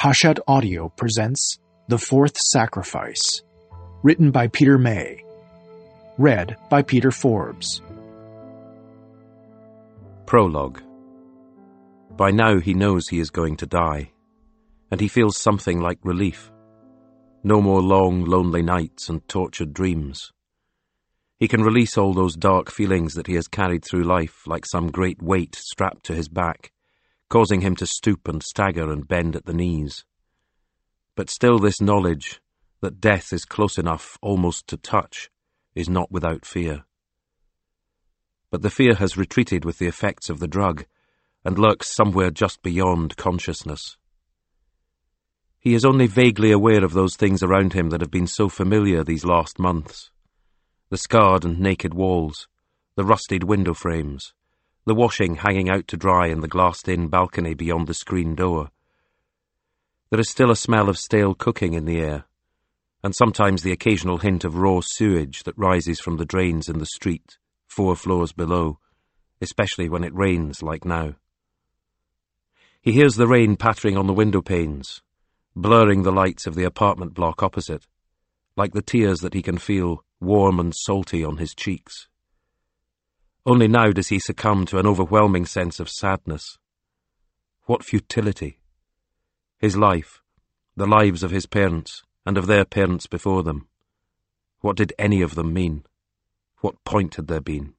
Hachette Audio presents The Fourth Sacrifice, written by Peter May, read by Peter Forbes. Prologue. By now he knows he is going to die, and he feels something like relief. No more long, lonely nights and tortured dreams. He can release all those dark feelings that he has carried through life like some great weight strapped to his back, causing him to stoop and stagger and bend at the knees. But still this knowledge that death is close enough almost to touch is not without fear. But the fear has retreated with the effects of the drug and lurks somewhere just beyond consciousness. He is only vaguely aware of those things around him that have been so familiar these last months. The scarred and naked walls, the rusted window frames, the washing hanging out to dry in the glassed-in balcony beyond the screen door. There is still a smell of stale cooking in the air, and sometimes the occasional hint of raw sewage that rises from the drains in the street 4 floors below, especially when it rains like now. He hears the rain pattering on the window panes, blurring the lights of the apartment block opposite, like the tears that he can feel warm and salty on his cheeks. Only now does he succumb to an overwhelming sense of sadness. What futility! His life, the lives of his parents, and of their parents before them. What did any of them mean? What point had there been?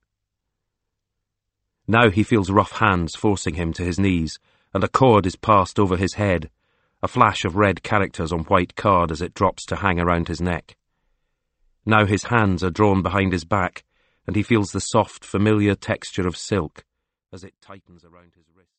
Now he feels rough hands forcing him to his knees, and a cord is passed over his head, a flash of red characters on white card as it drops to hang around his neck. Now his hands are drawn behind his back, and he feels the soft, familiar texture of silk as it tightens around his wrist.